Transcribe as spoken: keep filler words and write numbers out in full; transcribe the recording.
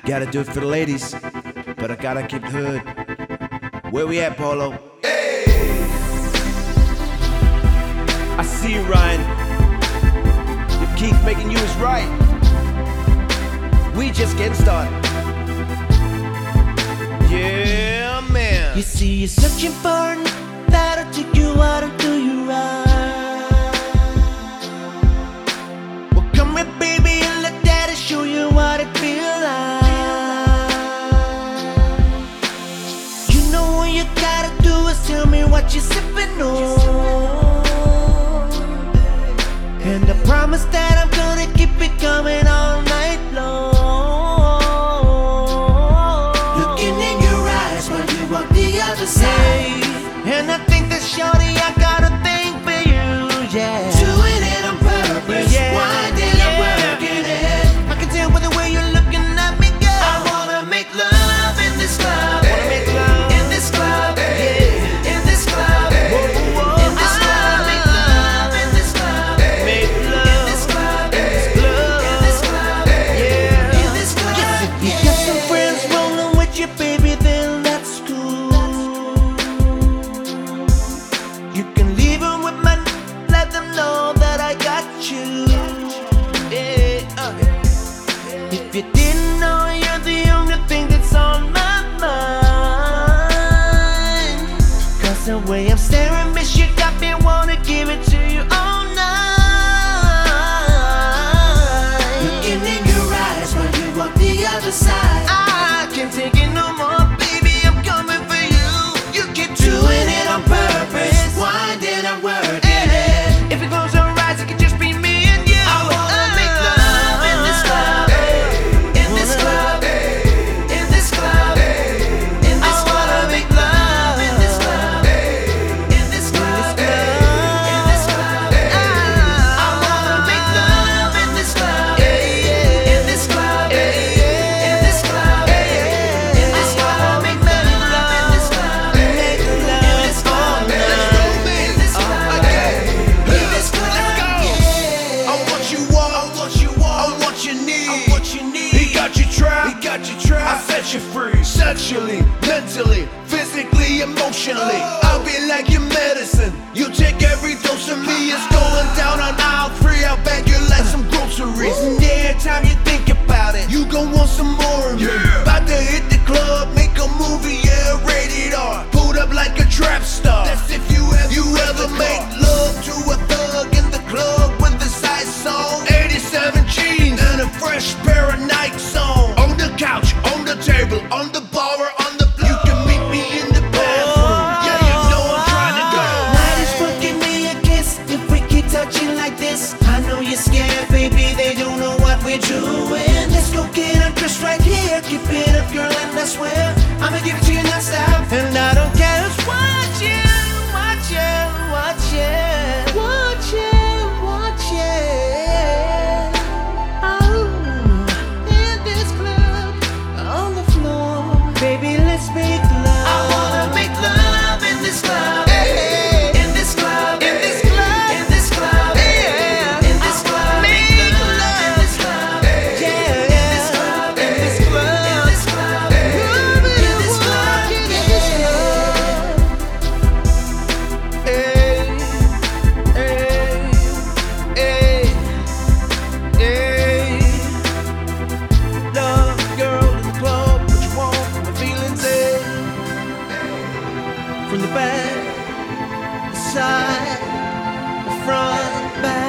Gotta do it for the ladies, but I gotta keep the hood. Where we at, Polo? Hey! I see you, Ryan. If Keith making you is right, we just getting started. Yeah, man. You see, you're searching for an that'll take you out and do you right. Well, come here, baby, and let daddy show you what it feels like. You know what you gotta do is tell me what you're sipping on, and I promise that I'm gonna keep it coming all night long. Looking in your eyes while you walk the other side, and I think that shorty, I got a thing for you, yeah. Doing it on purpose, yeah, winding yeah. and working it. I can tell by the way you're looking at me, girl. I wanna make love in this club, hey. Wanna make love in this club, hey. Yeah. In this club, hey. Whoa, whoa. In this club, make love in this club, hey. Make love in this club, in this club, in this club, yeah. In this club, yes, if you yeah. got some friends rolling with you, baby, then that's cool. You can leave them with my n- let them know that I got you. Yeah, uh. If you didn't know, you're the only thing that's on my mind. Cause the way I'm staring, miss, you got me wanna give it to you all night. Looking in your eyes while you walk the other side, I can't take it no more, baby, I'm coming for you. You keep doing it on purpose, winding and working it. If it goes on rise, it could just be me and you. I wanna make love in this club, in this club, in this club, in this club. I wanna make love in this club, in this club, in this club. I wanna make love in this club, in this club, in this club, in this club. Make love in this club, make love all night. In this club, in this club. I'm what you want, I'm what you want, I'm what you need, I'm what you need. He got you trapped, he got you trapped. I set you free, sexually, mentally, physically, emotionally. I'll be like your medicine. You take every dose of me. It's going down on aisle three. I'll bag you like some groceries. And every time you think about it, you gon' want some more of me. About to hit the club, make a movie, yeah, rated R. Pulled up like a trap star. That's if you ever, you ever make love to a thug in the club with the side song. eighty-seven jeans and a fresh pair of Nikes on. On the couch, on the table, on the bar, or on the floor. You can meet me in the bathroom. Yeah, you know I'm trying to go. Night is fucking me a kiss if we keep touching like this. I know you're scared, baby, they don't know what we're doing. Let's go get undressed right here. Keep it up, girl, and I swear I'ma give it to you non-stop. And I don't care who's watching, watching, watching, watching, watching. Oh, in this club, on the floor, baby, let's make love. I wanna make love in this club, in this club, in this club, in this club, in this club. Make love in this club, yeah, in this club, in this club, in this club, in this club, in this club. Hey, hey, hey, hey. Love girl in the club, what you want from the feelings, eh? From the back, the side, the front, back.